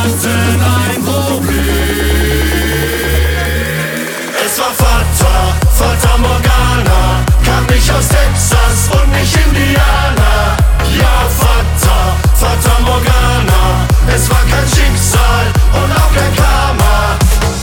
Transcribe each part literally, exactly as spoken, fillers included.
hatten ein Problem. Es war Fata, Fata Morgana, kam nicht aus Texas und nicht Indiana. Ja, Fata, Fata Morgana, es war kein Schicksal und auch kein Karma.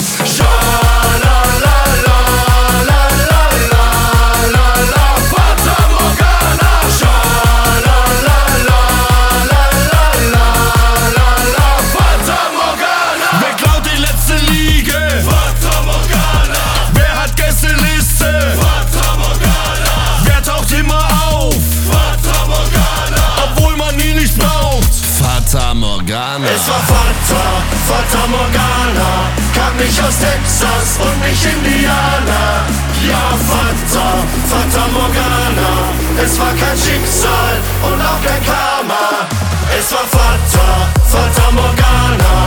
Es war Fata, Fata Morgana, kam nicht aus Texas und nicht Indiana. Ja, Fata, Fata Morgana, es war kein Schicksal und auch kein Karma. Es war Fata, Fata Morgana.